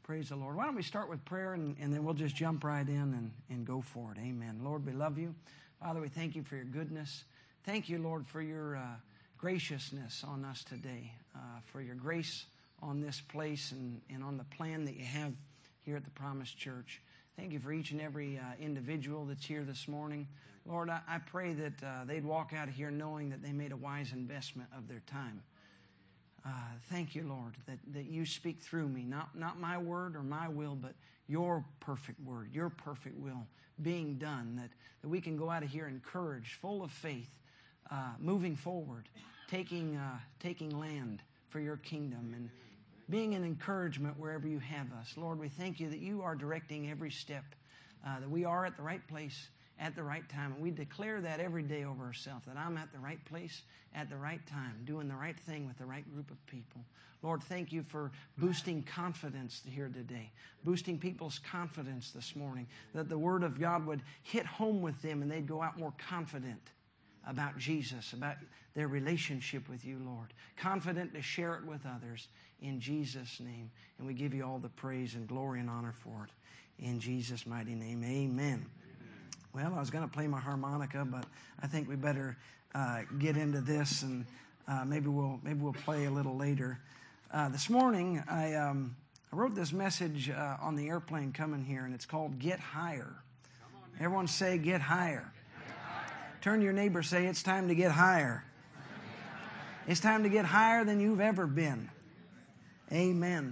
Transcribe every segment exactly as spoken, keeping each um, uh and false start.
Praise the Lord. Why don't we start with prayer and, and then we'll just jump right in and, and go for it. Amen. Lord, we love you. Father, we thank you for your goodness. Thank you, Lord, for your uh, graciousness on us today, uh, for your grace on this place and, and on the plan that you have here at the Promise Church. Thank you for each and every uh, individual that's here this morning. Lord, I, I pray that uh, they'd walk out of here knowing that they made a wise investment of their time. Uh, thank you, Lord, that, that you speak through me, not, not my word or my will, but your perfect word, your perfect will being done, that, that we can go out of here encouraged, full of faith, uh, moving forward, taking, uh, taking land for your kingdom and being an encouragement wherever you have us. Lord, we thank you that you are directing every step, uh, that we are at the right place at the right time. And we declare that every day over ourselves, that I'm at the right place at the right time, doing the right thing with the right group of people. Lord, thank you for boosting confidence here today, boosting people's confidence this morning, that the Word of God would hit home with them and they'd go out more confident about Jesus, about their relationship with you, Lord. Confident to share it with others in Jesus' name. And we give you all the praise and glory and honor for it. In Jesus' mighty name, amen. Well, I was going to play my harmonica, but I think we better uh, get into this, and uh, maybe we'll maybe we'll play a little later. Uh, this morning, I um, I wrote this message uh, on the airplane coming here, and it's called "Get Higher." Everyone say, "Get higher." Get higher. Turn to your neighbor, say, "It's time to get higher." It's time to get higher than you've ever been. Amen.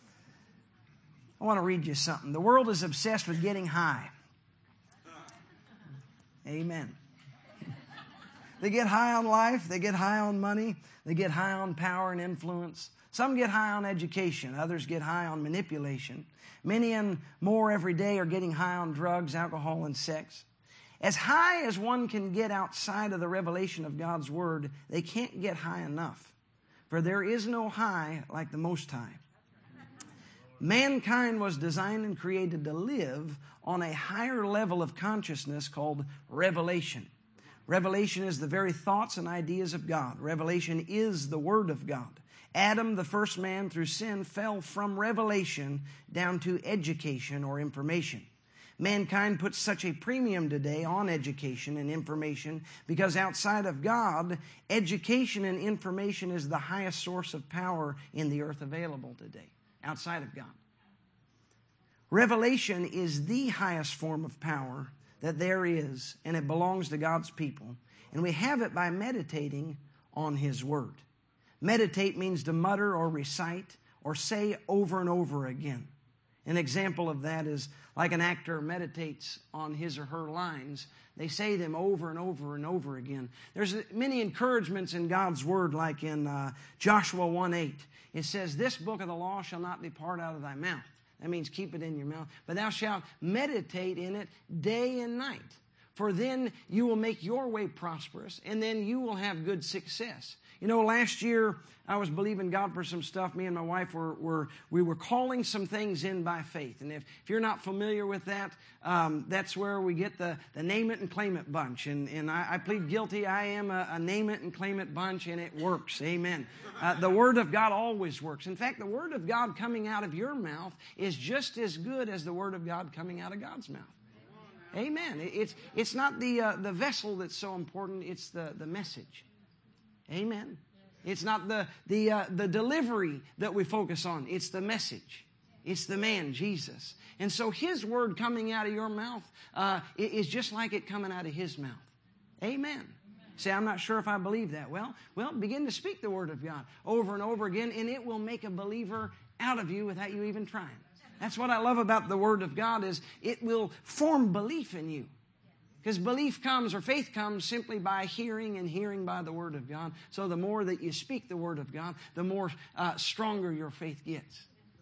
I want to read you something. The world is obsessed with getting high. Amen. They get high on life. They get high on money. They get high on power and influence. Some get high on education. Others get high on manipulation. Many and more every day are getting high on drugs, alcohol, and sex. As high as one can get outside of the revelation of God's Word, they can't get high enough. For there is no high like the Most High. Mankind was designed and created to live on a higher level of consciousness called revelation. Revelation is the very thoughts and ideas of God. Revelation is the Word of God. Adam, the first man through sin, fell from revelation down to education or information. Mankind puts such a premium today on education and information because outside of God, education and information is the highest source of power in the earth available today, outside of God. Revelation is the highest form of power that there is, and it belongs to God's people. And we have it by meditating on His Word. Meditate means to mutter or recite or say over and over again. An example of that is like an actor meditates on his or her lines. They say them over and over and over again. There's many encouragements in God's Word, like in uh, Joshua one eight. It says, "This book of the law shall not depart out of thy mouth." That means keep it in your mouth. "But thou shalt meditate in it day and night. For then you will make your way prosperous, and then you will have good success." You know, last year I was believing God for some stuff. Me and my wife were, were we were calling some things in by faith. And if, if you're not familiar with that, um, that's where we get the, the name it and claim it bunch. And, and I, I plead guilty. I am a, a name it and claim it bunch, and it works. Amen. Uh, the Word of God always works. In fact, the Word of God coming out of your mouth is just as good as the Word of God coming out of God's mouth. Amen. It's, it's not the, uh, the vessel that's so important. It's the, the message. Amen. It's not the the uh, the delivery that we focus on. It's the message. It's the man, Jesus. And so His Word coming out of your mouth uh, is just like it coming out of His mouth. Amen. Say, "I'm not sure if I believe that." Well, well, begin to speak the Word of God over and over again, and it will make a believer out of you without you even trying. That's what I love about the Word of God, is it will form belief in you. Because belief comes, or faith comes, simply by hearing, and hearing by the Word of God. So the more that you speak the Word of God, the more uh, stronger your faith gets.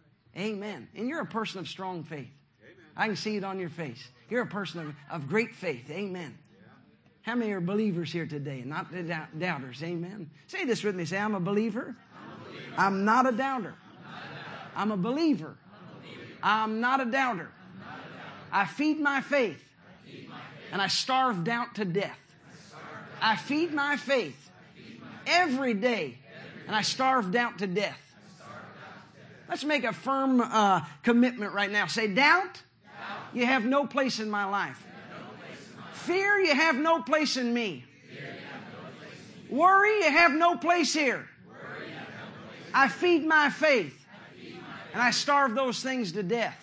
Amen. And you're a person of strong faith. Amen. I can see it on your face. You're a person of, of great faith. Amen. Yeah. How many are believers here today and not the doubt, doubters? Amen. Say this with me. Say, "I'm a believer. I'm, a believer. I'm not a doubter. I'm, not a, doubter. I'm a believer. I'm, a believer. I'm not a doubter. I'm not a doubter. I feed my faith. And I starve doubt to death. I feed my faith every day. And I starve doubt to death. Let's make a firm uh, commitment right now. Say, doubt, doubt. You have no place in my life. No place in my life. Fear, you have no place in me. Fear, you have no place in me. Worry, you have no place here. Worry, you have no place here. I feed my faith, I feed my faith. And I starve those things to death.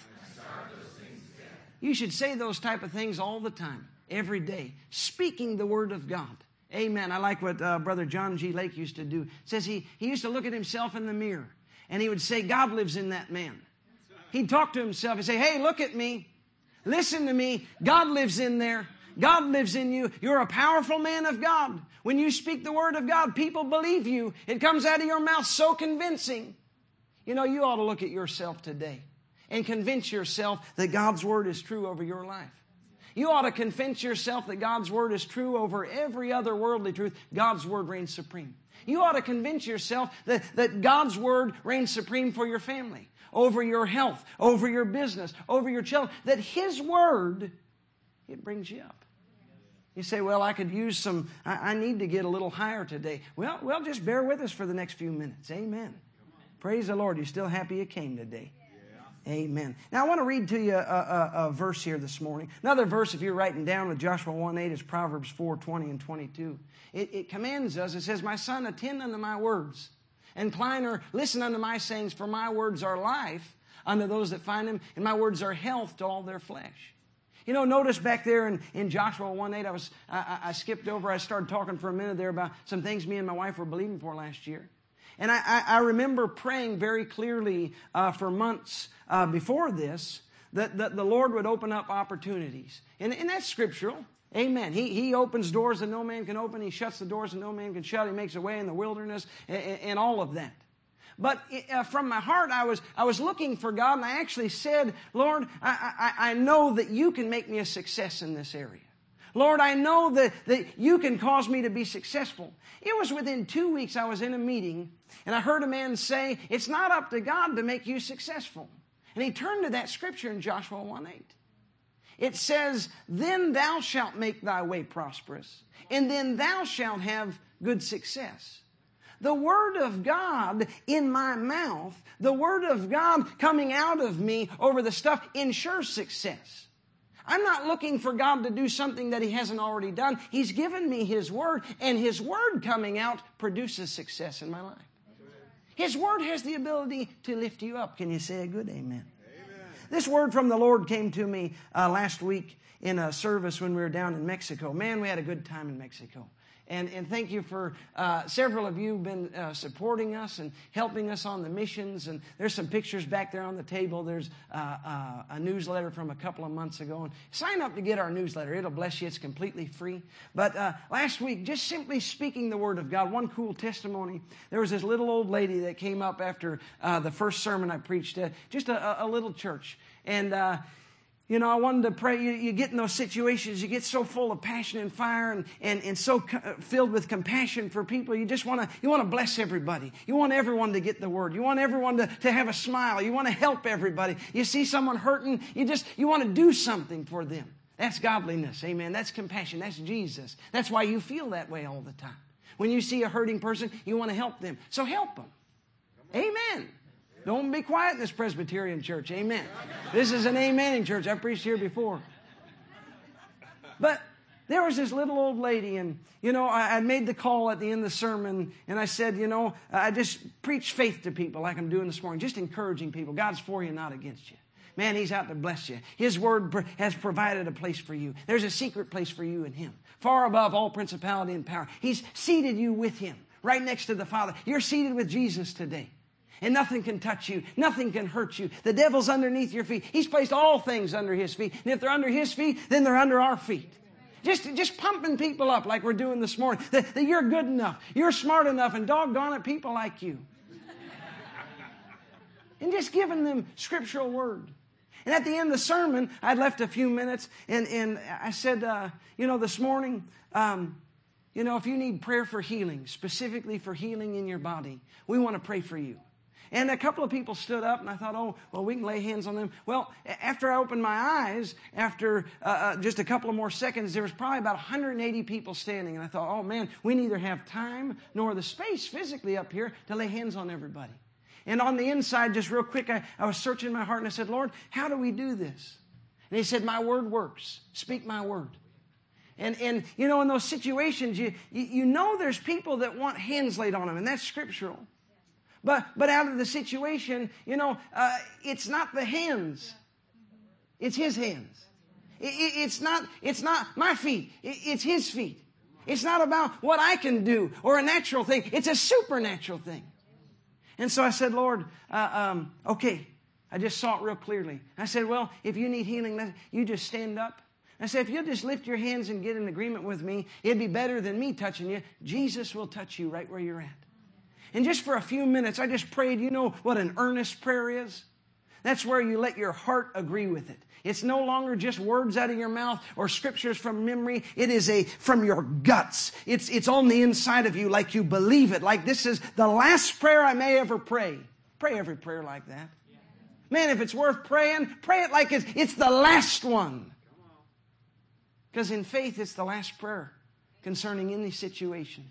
You should say those type of things all the time, every day, speaking the Word of God. Amen. I like what uh, Brother John G. Lake used to do. It says he, he used to look at himself in the mirror, and he would say, God lives in that man. He'd talk to himself and say, hey, look at me. Listen to me. God lives in there. God lives in you. You're a powerful man of God. When you speak the Word of God, people believe you. It comes out of your mouth so convincing. You know, you ought to look at yourself today and convince yourself that God's Word is true over your life. You ought to convince yourself that God's Word is true over every other worldly truth. God's Word reigns supreme. You ought to convince yourself that, that God's Word reigns supreme for your family, over your health, over your business, over your children, that His Word, it brings you up. You say, well, I could use some, I, I need to get a little higher today. Well, well, just bear with us for the next few minutes. Amen. Praise the Lord. You're still happy you came today. Amen. Now I want to read to you a, a, a verse here this morning. Another verse, if you're writing down with Joshua one eight, is Proverbs four twenty and twenty-two. It, it commands us. It says, my son, attend unto my words. Incline or listen unto my sayings, for my words are life unto those that find them, and my words are health to all their flesh. You know, notice back there in, in Joshua one eight, I was I, I skipped over. I started talking for a minute there about some things me and my wife were believing for last year. And I, I, I remember praying very clearly uh, for months uh, before this that, that the Lord would open up opportunities. And, and that's scriptural. Amen. He, he opens doors that no man can open. He shuts the doors that no man can shut. He makes a way in the wilderness and, and all of that. But uh, from my heart, I was I was looking for God, and I actually said, Lord, I, I, I know that you can make me a success in this area. Lord, I know that, that you can cause me to be successful. It was within two weeks I was in a meeting, and I heard a man say, it's not up to God to make you successful. And he turned to that scripture in Joshua one eight. It says, then thou shalt make thy way prosperous, and then thou shalt have good success. The Word of God in my mouth, the Word of God coming out of me over the stuff ensures success. I'm not looking for God to do something that He hasn't already done. He's given me His Word, and His Word coming out produces success in my life. His Word has the ability to lift you up. Can you say a good amen? Amen. This word from the Lord came to me uh, last week in a service when we were down in Mexico. Man, we had a good time in Mexico. And, and thank you for, uh, several of you have been uh, supporting us and helping us on the missions. And there's some pictures back there on the table. There's uh, uh, a newsletter from a couple of months ago. And sign up to get our newsletter. It'll bless you. It's completely free. But uh, last week, just simply speaking the Word of God, one cool testimony. There was this little old lady that came up after uh, the first sermon I preached, uh, just a, a little church. And uh You know, I wanted to pray. You, you get in those situations, you get so full of passion and fire and, and, and so co- filled with compassion for people. You just want to you want to bless everybody. You want everyone to get the Word. You want everyone to, to have a smile. You want to help everybody. You see someone hurting, you just you want to do something for them. That's godliness. Amen. That's compassion. That's Jesus. That's why you feel that way all the time. When you see a hurting person, you want to help them. So help them. Amen. Don't be quiet in this Presbyterian church. Amen. This is an amening church. I've preached here before. But there was this little old lady, and, you know, I, I made the call at the end of the sermon, and I said, you know, I just preach faith to people like I'm doing this morning, just encouraging people. God's for you, not against you. Man, He's out to bless you. His Word has provided a place for you. There's a secret place for you in Him, far above all principality and power. He's seated you with Him, right next to the Father. You're seated with Jesus today. And nothing can touch you. Nothing can hurt you. The devil's underneath your feet. He's placed all things under His feet. And if they're under His feet, then they're under our feet. Just, just pumping people up like we're doing this morning. That, that you're good enough. You're smart enough. And doggone it, people like you. And just giving them scriptural word. And at the end of the sermon, I'd left a few minutes. And, and I said, uh, you know, this morning, um, you know, if you need prayer for healing, specifically for healing in your body, we want to pray for you. And a couple of people stood up, and I thought, oh, well, we can lay hands on them. Well, after I opened my eyes, after uh, uh, just a couple of more seconds, there was probably about one hundred eighty people standing. And I thought, oh, man, we neither have time nor the space physically up here to lay hands on everybody. And on the inside, just real quick, I, I was searching my heart and I said, Lord, how do we do this? And He said, my word works. Speak my word. And, and you know, in those situations, you, you, you know there's people that want hands laid on them, and that's scriptural. But, but out of the situation, you know, uh, it's not the hands. It's His hands. It, it, it's not, it's not my feet. It, it's His feet. It's not about what I can do or a natural thing. It's a supernatural thing. And so I said, Lord, uh, um, okay. I just saw it real clearly. I said, well, if you need healing, you just stand up. I said, if you'll just lift your hands and get in agreement with me, it'd be better than me touching you. Jesus will touch you right where you're at. And just for a few minutes, I just prayed. You know what an earnest prayer is? That's where you let your heart agree with it. It's no longer just words out of your mouth or scriptures from memory. It is a from your guts. It's, it's on the inside of you like you believe it. Like this is the last prayer I may ever pray. Pray every prayer like that. Man, if it's worth praying, pray it like it's, it's the last one. Because in faith, it's the last prayer concerning any situation.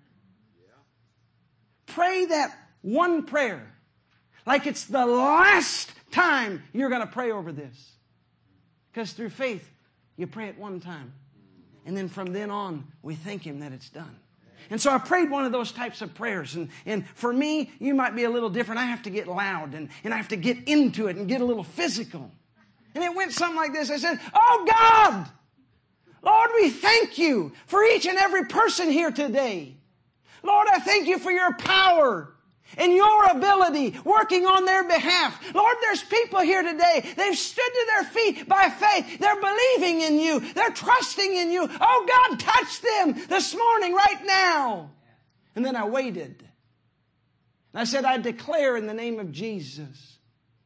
Pray that one prayer like it's the last time you're going to pray over this. Because through faith, you pray it one time. And then from then on, we thank Him that it's done. And so I prayed one of those types of prayers. And, and for me, you might be a little different. I have to get loud and, and I have to get into it and get a little physical. And it went something like this. I said, oh God, Lord, we thank You for each and every person here today. Lord, I thank You for Your power and Your ability working on their behalf. Lord, there's people here today. They've stood to their feet by faith. They're believing in You. They're trusting in You. Oh God, touch them this morning, right now. And then I waited. And I said, I declare in the name of Jesus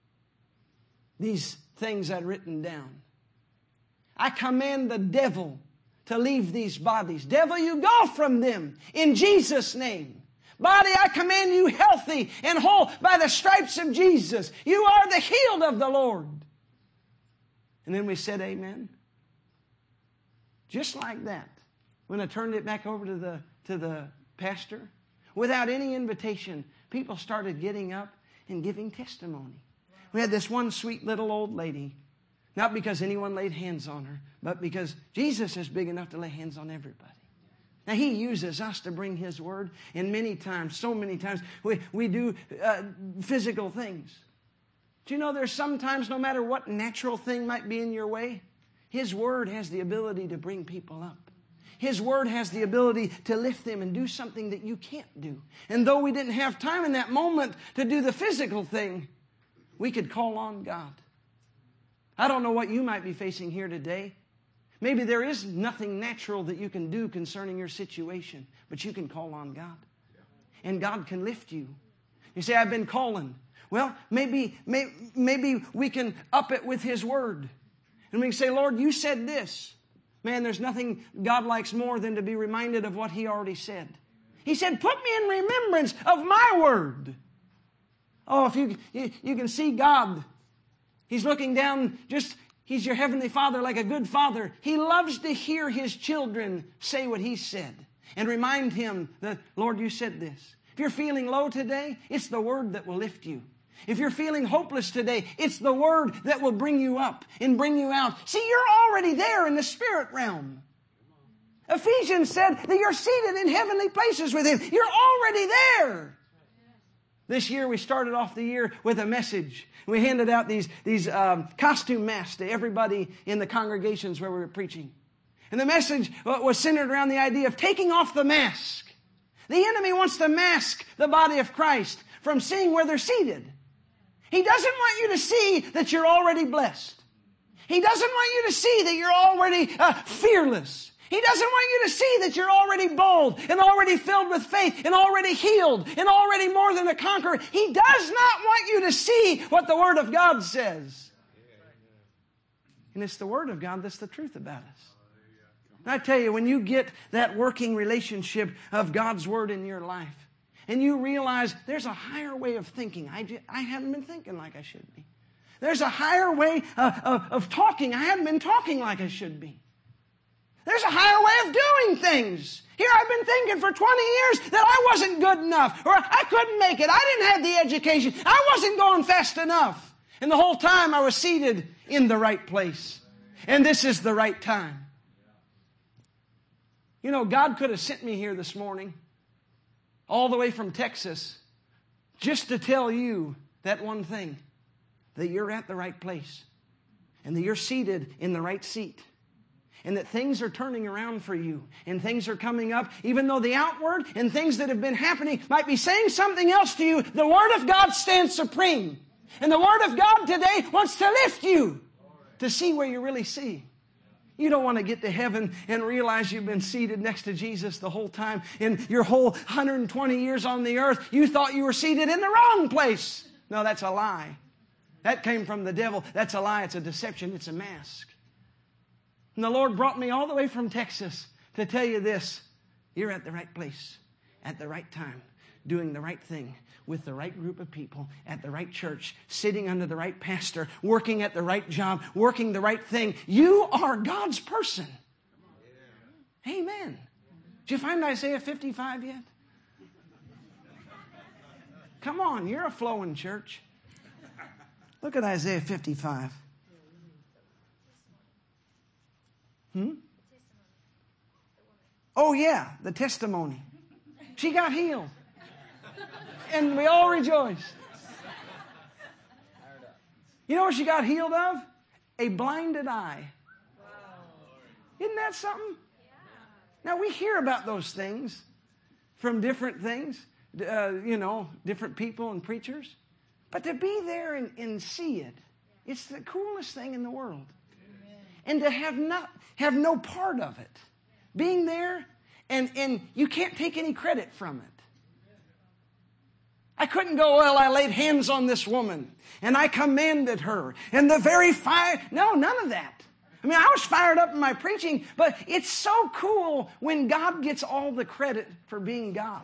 these things I'd written down. I command the devil to leave these bodies. Devil, you go from them in Jesus' name. Body, I command you healthy and whole by the stripes of Jesus. You are the healed of the Lord. And then we said amen. Just like that. When I turned it back over to the, to the pastor, without any invitation, people started getting up and giving testimony. We had this one sweet little old lady. Not because anyone laid hands on her, but because Jesus is big enough to lay hands on everybody. Now, He uses us to bring His word, and many times, so many times, we, we do uh, physical things. Do you know there's sometimes, no matter what natural thing might be in your way, His word has the ability to bring people up. His word has the ability to lift them and do something that you can't do. And though we didn't have time in that moment to do the physical thing, we could call on God. I don't know what you might be facing here today. Maybe there is nothing natural that you can do concerning your situation, but you can call on God. And God can lift you. You say, I've been calling. Well, maybe, may, maybe we can up it with His word. And we can say, Lord, You said this. Man, there's nothing God likes more than to be reminded of what He already said. He said, put me in remembrance of my word. Oh, if you, you, you can see God. He's looking down, just, He's your heavenly Father like a good father. He loves to hear His children say what He said and remind Him that, Lord, You said this. If you're feeling low today, it's the word that will lift you. If you're feeling hopeless today, it's the word that will bring you up and bring you out. See, you're already there in the spirit realm. Ephesians said that you're seated in heavenly places with Him. You're already there. This year we started off the year with a message. We handed out these, these um, costume masks to everybody in the congregations where we were preaching. And the message was centered around the idea of taking off the mask. The enemy wants to mask the body of Christ from seeing where they're seated. He doesn't want you to see that you're already blessed. He doesn't want you to see that you're already uh, fearless. He doesn't want you to see that you're already bold and already filled with faith and already healed and already more than a conqueror. He does not want you to see what the Word of God says. And it's the Word of God that's the truth about us. And I tell you, when you get that working relationship of God's Word in your life and you realize there's a higher way of thinking. I, just, I haven't been thinking like I should be. There's a higher way of, of, of talking. I haven't been talking like I should be. There's a higher way of doing things. Here I've been thinking for twenty years that I wasn't good enough, or I couldn't make it. I didn't have the education. I wasn't going fast enough. And the whole time I was seated in the right place. And this is the right time. You know, God could have sent me here this morning, all the way from Texas, just to tell you that one thing, that you're at the right place, and that you're seated in the right seat, and that things are turning around for you, and things are coming up, even though the outward and things that have been happening might be saying something else to you. The Word of God stands supreme. And the Word of God today wants to lift you to see where you really see. You don't want to get to heaven and realize you've been seated next to Jesus the whole time. In your whole one hundred twenty years on the earth, you thought you were seated in the wrong place. No, that's a lie. That came from the devil. That's a lie. It's a deception. It's a mask. And the Lord brought me all the way from Texas to tell you this. You're at the right place, at the right time, doing the right thing, with the right group of people, at the right church, sitting under the right pastor, working at the right job, working the right thing. You are God's person. Amen. Did you find Isaiah fifty-five yet? Come on, you're a flowing church. Look at Isaiah fifty-five. Hmm? Oh yeah, the testimony. She got healed. And we all rejoiced. You know what she got healed of? A blinded eye. Isn't that something? Now we hear about those things from different things, uh, you know, different people and preachers. But to be there and, and see it, it's the coolest thing in the world. And to have not have no part of it. Being there, and, and you can't take any credit from it. I couldn't go, well, I laid hands on this woman, and I commanded her, and the very fire... No, none of that. I mean, I was fired up in my preaching, but it's so cool when God gets all the credit for being God.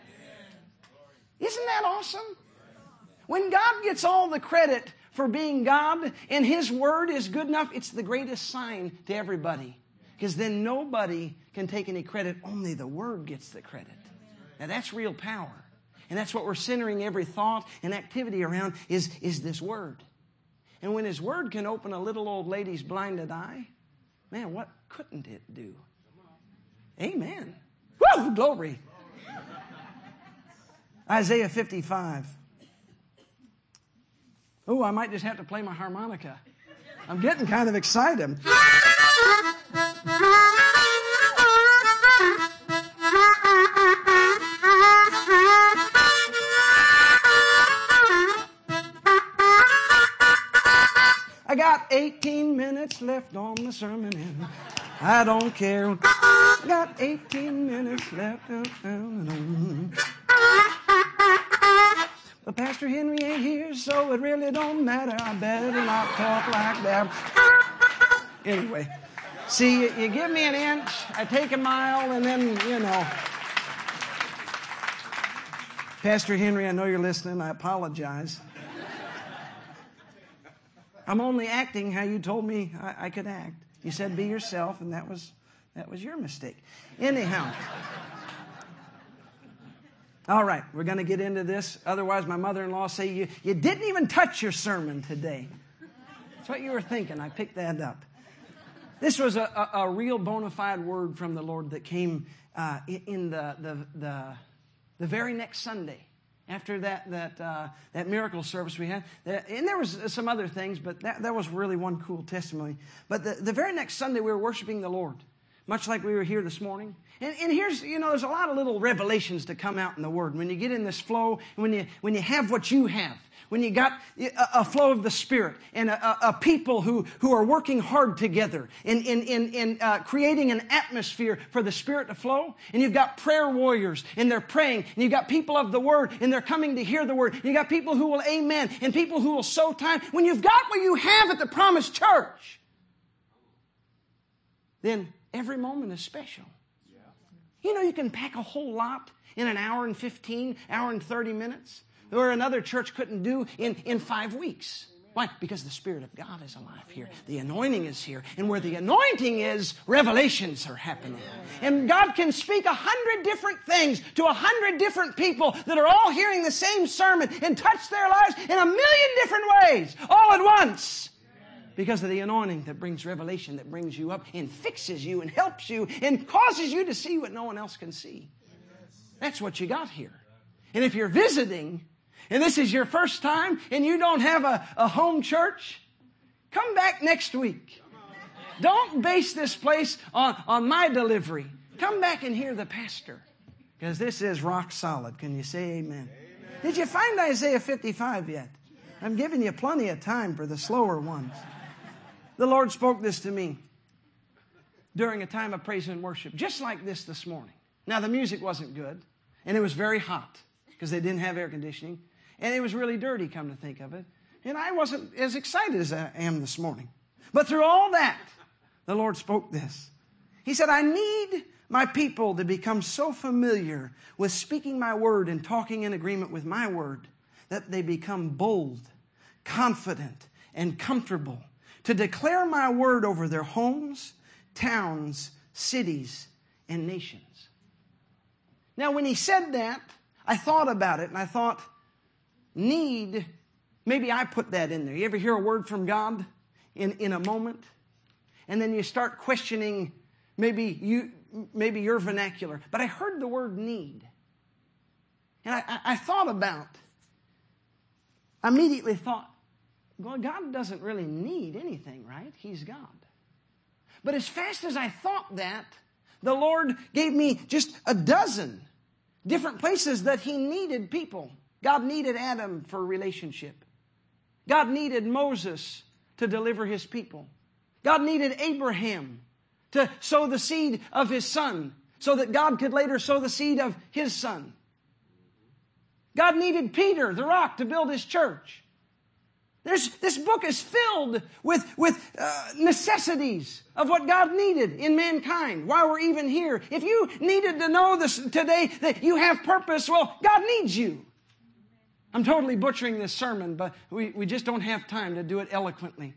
Isn't that awesome? When God gets all the credit for being God, and His Word is good enough, it's the greatest sign to everybody. Because then nobody can take any credit, only the Word gets the credit. Now that's real power. And that's what we're centering every thought and activity around is, is this Word. And when His Word can open a little old lady's blinded eye, man, what couldn't it do? Amen. Woo! Glory. Isaiah fifty-five. Oh, I might just have to play my harmonica. I'm getting kind of excited. I got eighteen minutes left on the sermon and I don't care. I got eighteen minutes left. But Pastor Henry ain't here, so it really don't matter. I better not talk like that. Anyway, see, you, you give me an inch, I take a mile, and then, you know. Pastor Henry, I know you're listening. I apologize. I'm only acting how you told me I, I could act. You said be yourself, and that was that was your mistake. Anyhow. All right, we're going to get into this. Otherwise, my mother-in-law say you, you didn't even touch your sermon today. That's what you were thinking. I picked that up. This was a, a, a real bona fide word from the Lord that came uh, in the, the, the, the very next Sunday. After that that uh, that miracle service we had. And there was some other things, but that, that was really one cool testimony. But the, the very next Sunday we were worshiping the Lord, much like we were here this morning. And, and here's, you know, there's a lot of little revelations to come out in the Word. When you get in this flow, when you when you have what you have, when you got a, a flow of the Spirit and a, a, a people who, who are working hard together in, in, in, in uh, creating an atmosphere for the Spirit to flow, and you've got prayer warriors, and they're praying, and you've got people of the Word, and they're coming to hear the Word, and you've got people who will amen, and people who will sow time. When you've got what you have at the Promised Church, then every moment is special. You know, you can pack a whole lot in an hour and fifteen, hour and thirty minutes, or another church couldn't do in, in five weeks. Why? Because the Spirit of God is alive here. The anointing is here. And where the anointing is, revelations are happening. And God can speak a hundred different things to a hundred different people that are all hearing the same sermon and touch their lives in a million different ways, all at once. Because of the anointing that brings revelation, that brings you up and fixes you and helps you and causes you to see what no one else can see. That's what you got here. And if you're visiting, and this is your first time, and you don't have a, a home church, come back next week. Don't base this place on, on my delivery. Come back and hear the pastor. Because this is rock solid. Can you say amen? Amen? Did you find Isaiah fifty-five yet? I'm giving you plenty of time for the slower ones. The Lord spoke this to me during a time of praise and worship, just like this this morning. Now, the music wasn't good, and it was very hot because they didn't have air conditioning. And it was really dirty, come to think of it. And I wasn't as excited as I am this morning. But through all that, the Lord spoke this. He said, I need my people to become so familiar with speaking my word and talking in agreement with my word that they become bold, confident, and comfortable to declare my word over their homes, towns, cities, and nations. Now, when he said that, I thought about it, and I thought, need, maybe I put that in there. You ever hear a word from God in, in a moment? And then you start questioning maybe you maybe your vernacular. But I heard the word need. And I, I, I thought about, I immediately thought, well, God doesn't really need anything, right? He's God. But as fast as I thought that, the Lord gave me just a dozen different places that He needed people. God needed Adam for a relationship. God needed Moses to deliver His people. God needed Abraham to sow the seed of his son so that God could later sow the seed of His son. God needed Peter, the rock, to build His church. There's, this book is filled with, with uh, necessities of what God needed in mankind while we're even here. If you needed to know this today that you have purpose, well, God needs you. I'm totally butchering this sermon, but we, we just don't have time to do it eloquently.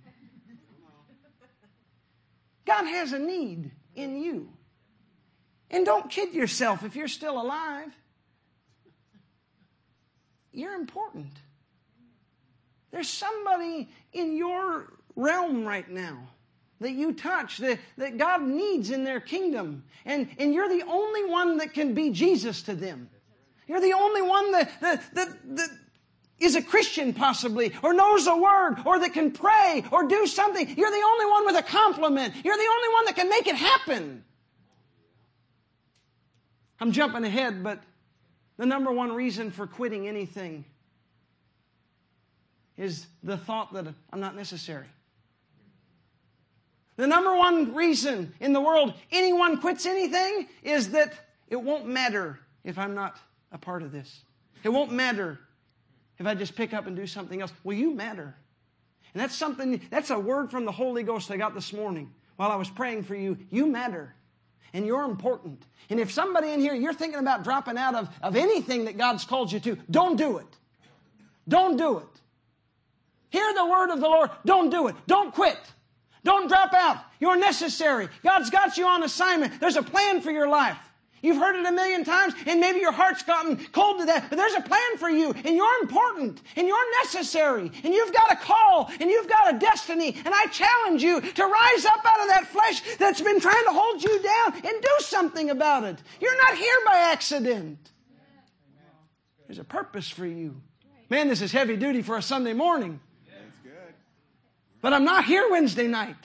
God has a need in you. And don't kid yourself if you're still alive. You're important. There's somebody in your realm right now that you touch, that, that God needs in their kingdom. And, and you're the only one that can be Jesus to them. You're the only one that, that, that, that is a Christian possibly, or knows a word, or that can pray, or do something. You're the only one with a compliment. You're the only one that can make it happen. I'm jumping ahead, but the number one reason for quitting anything is the thought that I'm not necessary. The number one reason in the world anyone quits anything is that it won't matter if I'm not a part of this. It won't matter if I just pick up and do something else. Well, you matter. And that's something, that's a word from the Holy Ghost I got this morning while I was praying for you. You matter. And you're important. And if somebody in here, you're thinking about dropping out of, of anything that God's called you to, don't do it. Don't do it. Hear the word of the Lord. Don't do it. Don't quit. Don't drop out. You're necessary. God's got you on assignment. There's a plan for your life. You've heard it a million times, and maybe your heart's gotten cold to that, but there's a plan for you, and you're important, and you're necessary, and you've got a call, and you've got a destiny, and I challenge you to rise up out of that flesh that's been trying to hold you down and do something about it. You're not here by accident. There's a purpose for you. Man, this is heavy duty for a Sunday morning. But I'm not here Wednesday night.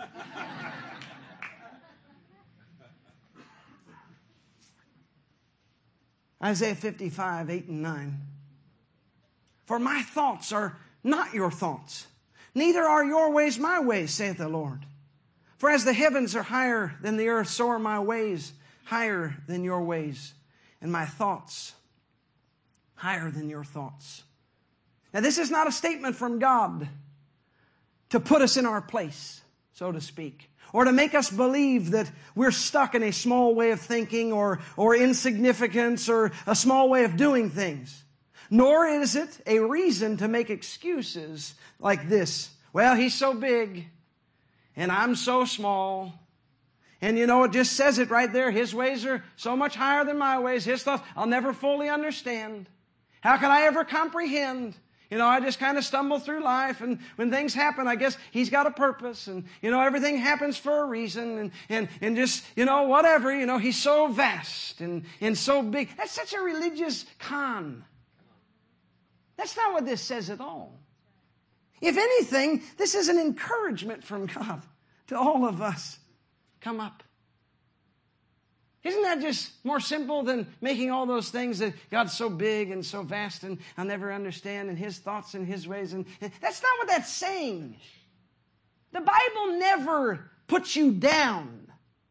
Isaiah fifty-five, eight and nine. For my thoughts are not your thoughts, neither are your ways my ways, saith the Lord. For as the heavens are higher than the earth, so are my ways higher than your ways, and my thoughts higher than your thoughts. Now, this is not a statement from God to put us in our place, so to speak, or to make us believe that we're stuck in a small way of thinking or, or insignificance or a small way of doing things. Nor is it a reason to make excuses like this. Well, He's so big, and I'm so small. And you know, it just says it right there. His ways are so much higher than my ways. His thoughts, I'll never fully understand. How can I ever comprehend? You know, I just kind of stumble through life, and when things happen, I guess He's got a purpose, and, you know, everything happens for a reason, and, and, and just, you know, whatever, you know, He's so vast and, and so big. That's such a religious con. That's not what this says at all. If anything, this is an encouragement from God to all of us. Come up. Isn't that just more simple than making all those things that God's so big and so vast and I'll never understand, and His thoughts and His ways? And that's not what that's saying. The Bible never puts you down.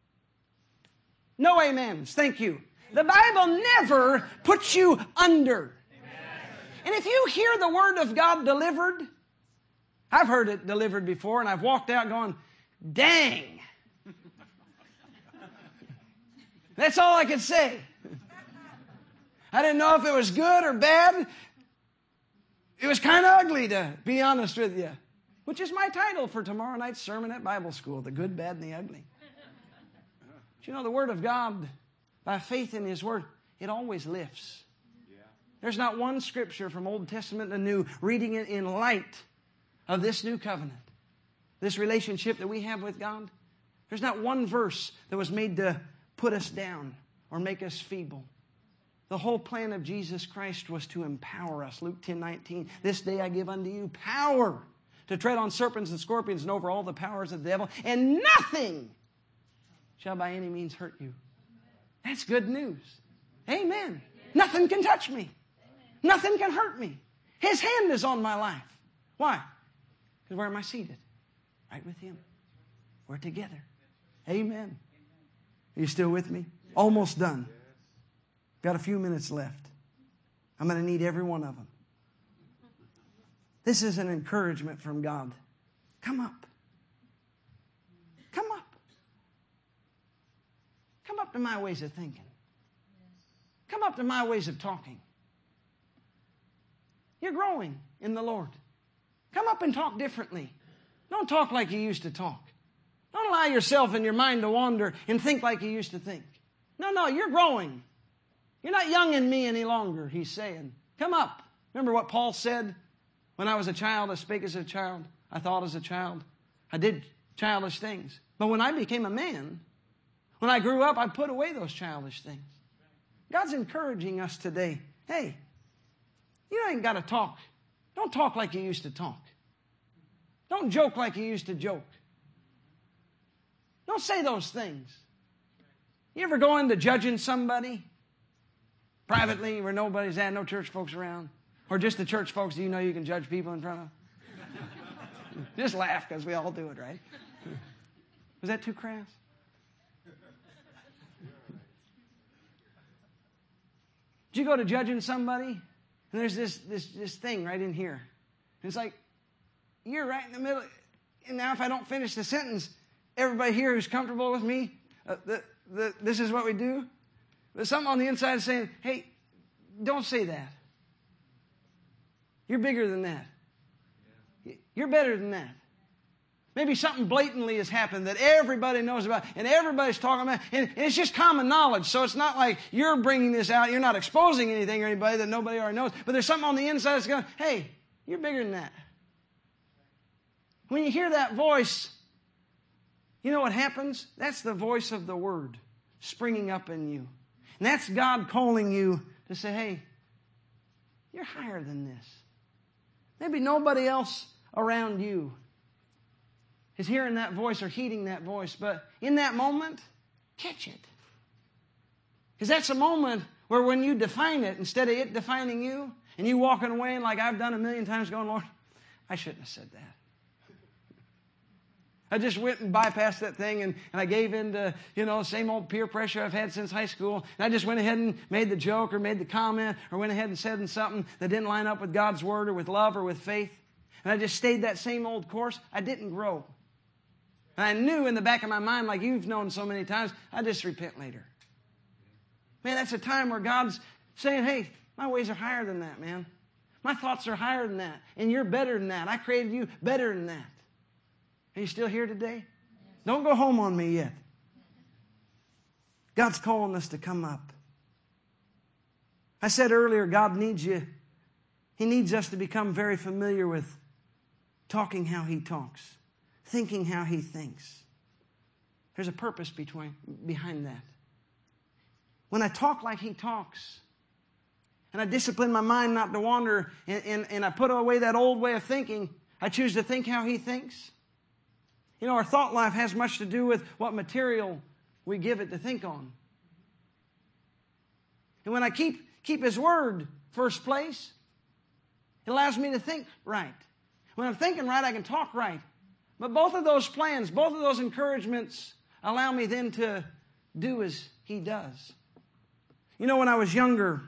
No amens. Thank you. The Bible never puts you under. And if you hear the Word of God delivered, I've heard it delivered before, and I've walked out going, dang. That's all I could say. I didn't know if it was good or bad. It was kind of ugly, to be honest with you. Which is my title for tomorrow night's sermon at Bible school, The Good, Bad, and the Ugly. But you know, the Word of God, by faith in His Word, it always lifts. There's not one scripture from Old Testament to New, reading it in light of this new covenant, this relationship that we have with God. There's not one verse that was made to put us down or make us feeble. The whole plan of Jesus Christ was to empower us. Luke ten nineteen, this day I give unto you power to tread on serpents and scorpions and over all the powers of the devil, and nothing shall by any means hurt you. That's good news. Amen. Nothing can touch me. Nothing can hurt me. His hand is on my life. Why? Because where am I seated? Right with Him. We're together. Amen. Are you still with me? Almost done. Got a few minutes left. I'm going to need every one of them. This is an encouragement from God. Come up. Come up. Come up to my ways of thinking. Come up to my ways of talking. You're growing in the Lord. Come up and talk differently. Don't talk like you used to talk. Don't allow yourself and your mind to wander and think like you used to think. No, no, you're growing. You're not young in me any longer, He's saying. Come up. Remember what Paul said? When I was a child, I spake as a child. I thought as a child. I did childish things. But when I became a man, when I grew up, I put away those childish things. God's encouraging us today. Hey, you ain't got to talk. Don't talk like you used to talk. Don't joke like you used to joke. Don't say those things. You ever go into judging somebody privately where nobody's at, no church folks around? Or just the church folks that you know you can judge people in front of? Just laugh because we all do it, right? Was that too crass? Did you go to judging somebody? And there's this, this, this thing right in here. And it's like, you're right in the middle. And now if I don't finish the sentence, everybody here who's comfortable with me, uh, the, the, this is what we do. But something on the inside is saying, hey, don't say that. You're bigger than that. You're better than that. Maybe something blatantly has happened that everybody knows about and everybody's talking about. And it's just common knowledge. So it's not like you're bringing this out. You're not exposing anything or anybody that nobody already knows. But there's something on the inside that's going, hey, you're bigger than that. When you hear that voice, you know what happens? That's the voice of the Word springing up in you. And that's God calling you to say, hey, you're higher than this. Maybe nobody else around you is hearing that voice or heeding that voice, but in that moment, catch it. Because that's a moment where when you define it, instead of it defining you, and you walking away like I've done a million times going, Lord, I shouldn't have said that. I just went and bypassed that thing and, and I gave in to, you know, same old peer pressure I've had since high school. And I just went ahead and made the joke or made the comment or went ahead and said something that didn't line up with God's Word or with love or with faith. And I just stayed that same old course. I didn't grow. And I knew in the back of my mind, like you've known so many times, I just repent later. Man, that's a time where God's saying, hey, My ways are higher than that, man. My thoughts are higher than that. And you're better than that. I created you better than that. Are you still here today? Don't go home on me yet. God's calling us to come up. I said earlier, God needs you. He needs us to become very familiar with talking how He talks, thinking how He thinks. There's a purpose between, behind that. When I talk like He talks, and I discipline my mind not to wander, and, and, and I put away that old way of thinking, I choose to think how He thinks. You know, our thought life has much to do with what material we give it to think on. And when I keep, keep His Word first place, it allows me to think right. When I'm thinking right, I can talk right. But both of those plans, both of those encouragements allow me then to do as He does. You know, when I was younger,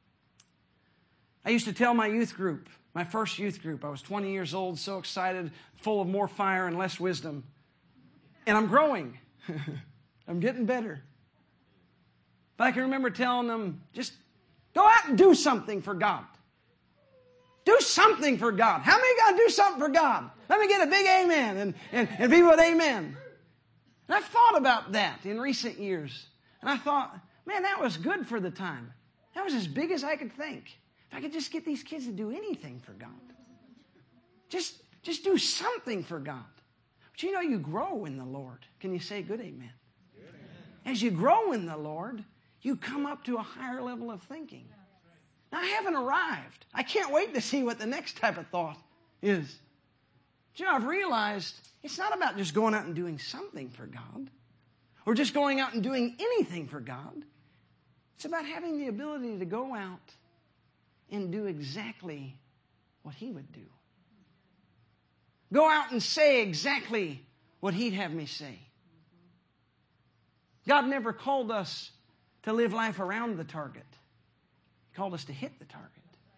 I used to tell my youth group, my first youth group, I was twenty years old, so excited, full of more fire and less wisdom. And I'm growing. I'm getting better. But I can remember telling them, just go out and do something for God. Do something for God. How many got to do something for God? Let me get a big amen and, and, and people would amen. And I've thought about that in recent years. And I thought, man, that was good for the time. That was as big as I could think. If I could just get these kids to do anything for God. Just, just do something for God. But you know, you grow in the Lord. Can you say good amen? Good. As you grow in the Lord, you come up to a higher level of thinking. Now, I haven't arrived. I can't wait to see what the next type of thought is. But you know, I've realized it's not about just going out and doing something for God or just going out and doing anything for God. It's about having the ability to go out and do exactly what He would do. Go out and say exactly what He'd have me say. God never called us to live life around the target. He called us to hit the target.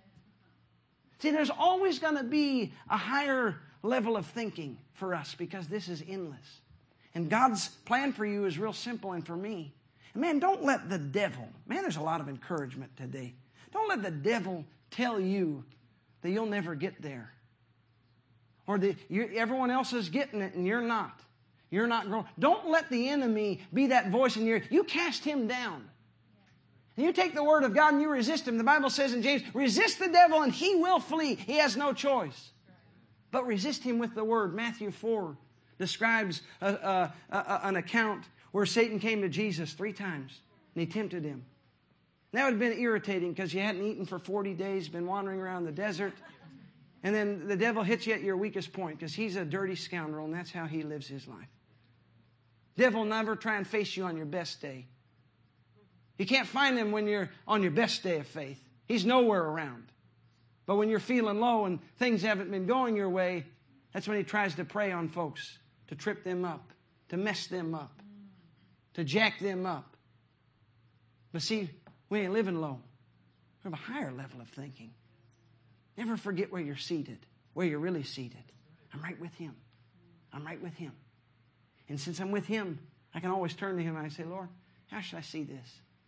See, there's always going to be a higher level of thinking for us because this is endless. And God's plan for you is real simple, and for me. And man, don't let the devil, man, there's a lot of encouragement today. Don't let the devil tell you that you'll never get there. Or that you, everyone else is getting it and you're not. You're not growing. Don't let the enemy be that voice in your ear. You cast him down. And you take the word of God and you resist him. The Bible says in James, resist the devil and he will flee. He has no choice. But resist him with the word. Matthew four describes a, a, a, an account where Satan came to Jesus three times and he tempted him. That would have been irritating because you hadn't eaten for forty days, been wandering around the desert. And then the devil hits you at your weakest point because he's a dirty scoundrel and that's how he lives his life. Devil will never try and face you on your best day. You can't find him when you're on your best day of faith. He's nowhere around. But when you're feeling low and things haven't been going your way, that's when he tries to prey on folks, to trip them up, to mess them up, to jack them up. But see, we ain't living low. We have a higher level of thinking. Never forget where you're seated, where you're really seated. I'm right with Him. I'm right with Him. And since I'm with Him, I can always turn to Him and I say, Lord, how should I see this?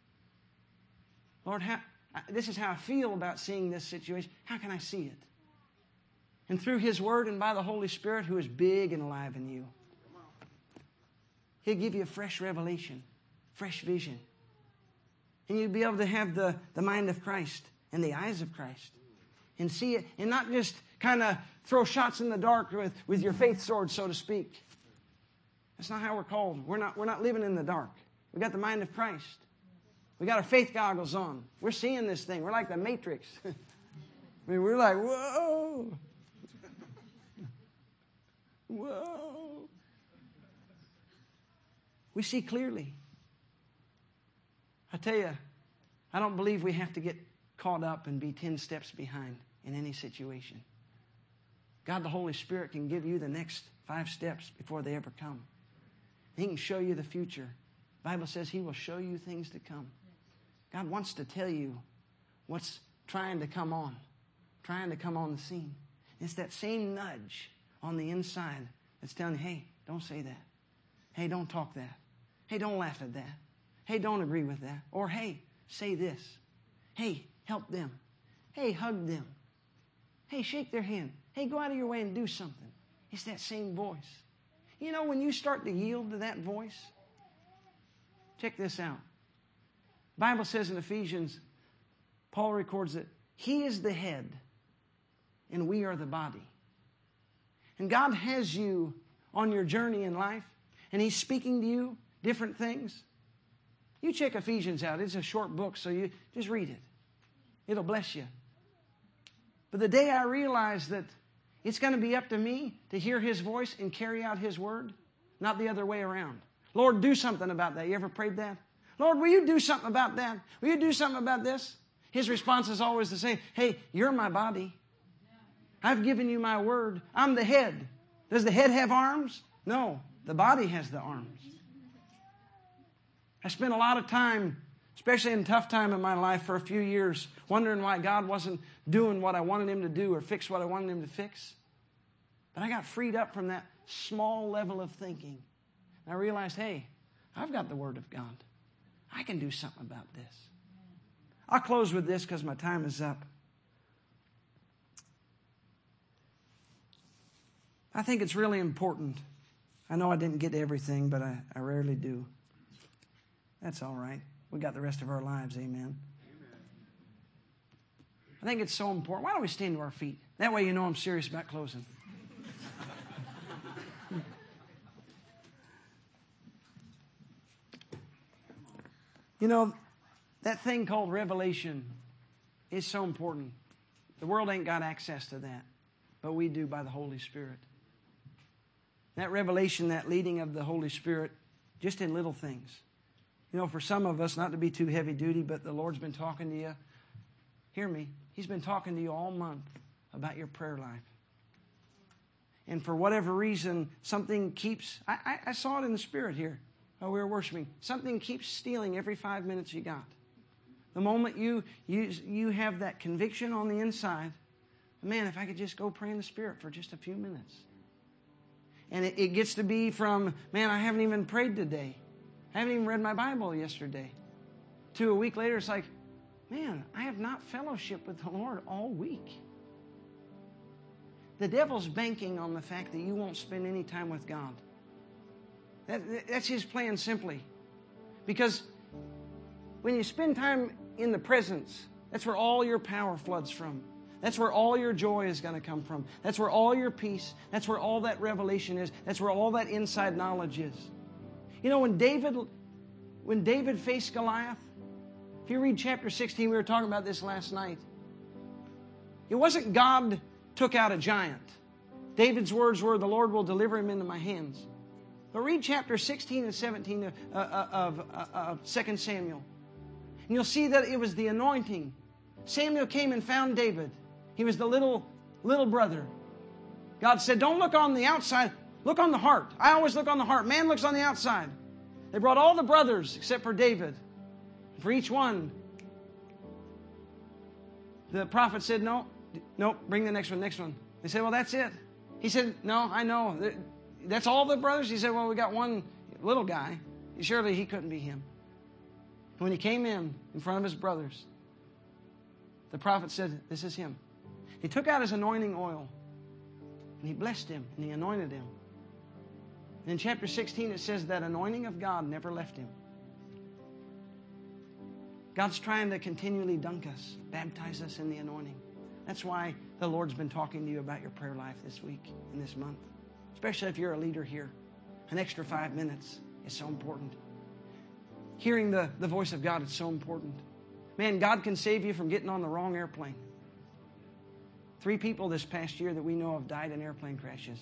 Lord, how, this is how I feel about seeing this situation. How can I see it? And through His Word and by the Holy Spirit, who is big and alive in you, He'll give you a fresh revelation, fresh vision. And you'll be able to have the, the mind of Christ and the eyes of Christ. And see it, and not just kind of throw shots in the dark with, with your faith sword, so to speak. That's not how we're called. We're not, we're not living in the dark. We got the mind of Christ. We got our faith goggles on. We're seeing this thing. We're like the Matrix. I mean, we're like, whoa. Whoa. We see clearly. I tell you, I don't believe we have to get caught up and be ten steps behind in any situation. God the Holy Spirit can give you the next five steps before they ever come. He can show you the future. The Bible says He will show you things to come. God wants to tell you what's trying to come on, trying to come on the scene. It's that same nudge on the inside that's telling you, hey, don't say that. Hey, don't talk that. Hey, don't laugh at that. Hey, don't agree with that. Or, hey, say this. Hey, help them. Hey, hug them. Hey, shake their hand. Hey, go out of your way and do something. It's that same voice. You know, when you start to yield to that voice, check this out. The Bible says in Ephesians, Paul records that He is the head and we are the body. And God has you on your journey in life, and He's speaking to you different things. You check Ephesians out. It's a short book, so you just read it. It'll bless you. But the day I realized that it's going to be up to me to hear His voice and carry out His word, not the other way around. Lord, do something about that. You ever prayed that? Lord, will you do something about that? Will you do something about this? His response is always the same. Hey, you're my body. I've given you my word. I'm the head. Does the head have arms? No, the body has the arms. I spent a lot of time, especially in a tough time in my life for a few years, wondering why God wasn't doing what I wanted Him to do or fix what I wanted Him to fix. But I got freed up from that small level of thinking. And I realized, hey, I've got the Word of God. I can do something about this. I'll close with this because my time is up. I think it's really important. I know I didn't get to everything, but I, I rarely do. That's all right. We got the rest of our lives, amen. Amen. I think it's so important. Why don't we stand to our feet? That way you know I'm serious about closing. You know, that thing called revelation is so important. The world ain't got access to that, but we do by the Holy Spirit. That revelation, that leading of the Holy Spirit, just in little things. You know, for some of us, not to be too heavy duty, but the Lord's been talking to you. Hear me. He's been talking to you all month about your prayer life. And for whatever reason, something keeps... I, I, I saw it in the Spirit here while we were worshiping. Something keeps stealing every five minutes you got. The moment you, you, you have that conviction on the inside, man, if I could just go pray in the Spirit for just a few minutes. And it, it gets to be from, man, I haven't even prayed today. I haven't even read my Bible yesterday. To a week later, it's like, man, I have not fellowshiped with the Lord all week. The devil's banking on the fact that you won't spend any time with God. That, that's his plan simply. Because when you spend time in the presence, that's where all your power floods from. That's where all your joy is going to come from. That's where all your peace, that's where all that revelation is. That's where all that inside knowledge is. You know, when David, when David faced Goliath, if you read chapter sixteen, we were talking about this last night. It wasn't God took out a giant. David's words were, the Lord will deliver him into my hands. But read chapter sixteen and seventeen of, uh, of, uh, of Second Samuel. And you'll see that it was the anointing. Samuel came and found David. He was the little, little brother. God said, don't look on the outside, look on the heart. I always look on the heart. Man looks on the outside. They brought all the brothers except for David. For each one, the prophet said, no, no, bring the next one, next one. They said, well, that's it. He said, no, I know. That's all the brothers? He said, well, we got one little guy. Surely he couldn't be him. And when he came in, in front of his brothers, the prophet said, this is him. He took out his anointing oil, and he blessed him, and he anointed him. And in chapter sixteen, it says that anointing of God never left him. God's trying to continually dunk us, baptize us in the anointing. That's why the Lord's been talking to you about your prayer life this week and this month. Especially if you're a leader here. An extra five minutes is so important. Hearing the, the voice of God is so important. Man, God can save you from getting on the wrong airplane. Three people this past year that we know of died in airplane crashes.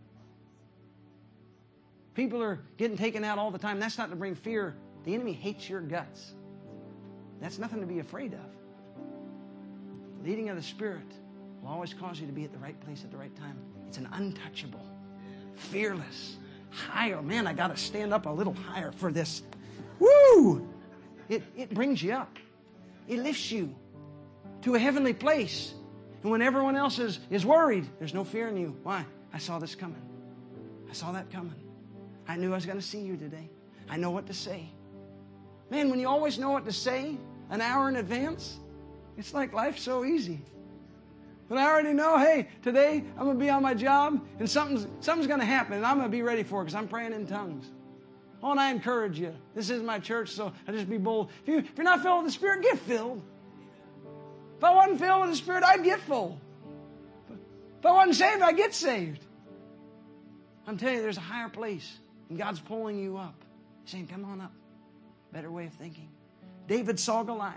People are getting taken out all the time. That's not to bring fear. The enemy hates your guts. That's nothing to be afraid of. The leading of the Spirit will always cause you to be at the right place at the right time. It's an untouchable, fearless, higher. Man, I got to stand up a little higher for this. Woo! It, it brings you up. It lifts you to a heavenly place. And when everyone else is, is worried, there's no fear in you. Why? I saw this coming. I saw that coming. I knew I was going to see you today. I know what to say. Man, when you always know what to say an hour in advance, It's like life's so easy. But I already know, hey, today I'm going to be on my job and something's, something's going to happen and I'm going to be ready for it because I'm praying in tongues. Oh, and I encourage you. This is my church, so I just be bold. If, you, if you're not filled with the Spirit, get filled. If I wasn't filled with the Spirit, I'd get full. If I wasn't saved, I'd get saved. I'm telling you, there's a higher place and God's pulling you up. He's saying, come on up. Better way of thinking. David saw Goliath.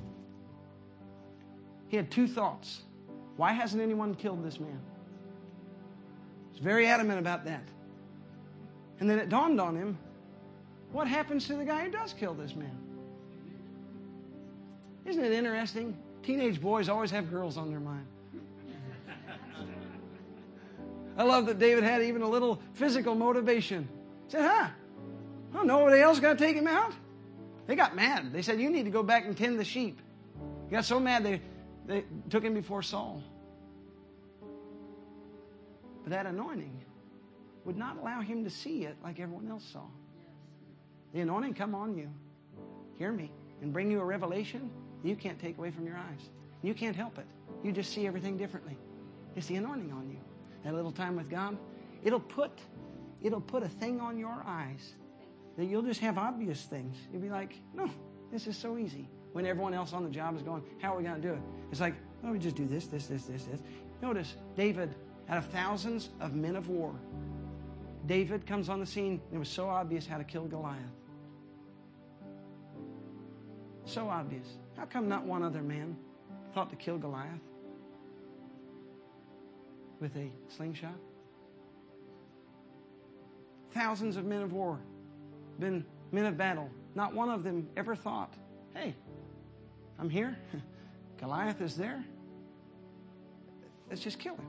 He had two thoughts. Why hasn't anyone killed this man? He's very adamant about that. And then it dawned on him, what happens to the guy who does kill this man? Isn't it interesting? Teenage boys always have girls on their mind. I love that David had even a little physical motivation. He said, huh, oh, nobody else got to take him out? They got mad. They said, you need to go back and tend the sheep. He got so mad they, they took him before Saul. But that anointing would not allow him to see it like everyone else saw. The anointing come on you, hear me, and bring you a revelation you can't take away from your eyes. You can't help it. You just see everything differently. It's the anointing on you. That little time with God, it'll put, it'll put a thing on your eyes that you'll just have obvious things. You'll be like, no, this is so easy. When everyone else on the job is going, how are we going to do it? It's like, oh, we just do this, this, this, this, this. Notice, David, out of thousands of men of war, David comes on the scene. And it was so obvious how to kill Goliath. So obvious. How come not one other man thought to kill Goliath with a slingshot? Thousands of men of war, been men of battle. Not one of them ever thought, hey, I'm here. Goliath is there. Let's just kill him.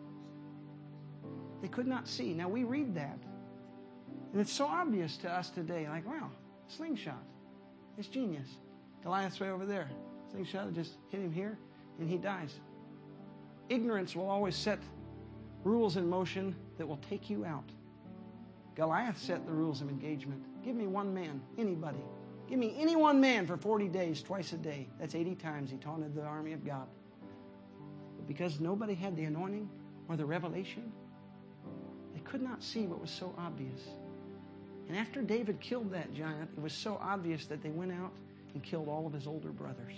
They could not see. Now we read that. And it's so obvious to us today. Like, wow, slingshot. It's genius. Goliath's way over there. Slingshot just hit him here and he dies. Ignorance will always set rules in motion that will take you out. Goliath set the rules of engagement. Give me one man, anybody. Give me any one man for forty days, twice a day. That's eighty times he taunted the army of God. But because nobody had the anointing or the revelation, they could not see what was so obvious. And after David killed that giant, it was so obvious that they went out and killed all of his older brothers.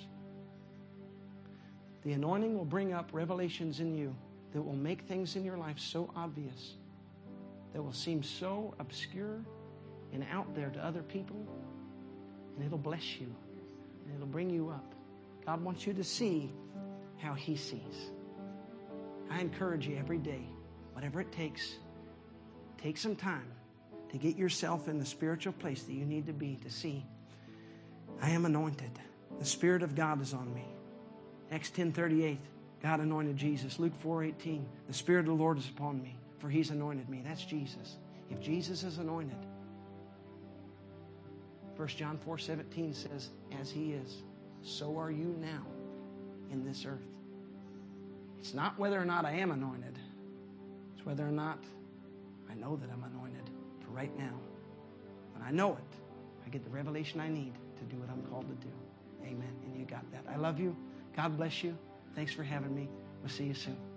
The anointing will bring up revelations in you that will make things in your life so obvious, that will seem so obscure and out there to other people, and it'll bless you, and it'll bring you up. God wants you to see how He sees. I encourage you every day, whatever it takes, take some time to get yourself in the spiritual place that you need to be to see, I am anointed. The Spirit of God is on me. Acts ten thirty-eight, God anointed Jesus. Luke four eighteen, the Spirit of the Lord is upon me, for He's anointed me. That's Jesus. If Jesus is anointed, First John four seventeen says, as He is, so are you now in this earth. It's not whether or not I am anointed. It's whether or not I know that I'm anointed for right now. When I know it, I get the revelation I need to do what I'm called to do. Amen. And you got that. I love you. God bless you. Thanks for having me. We'll see you soon.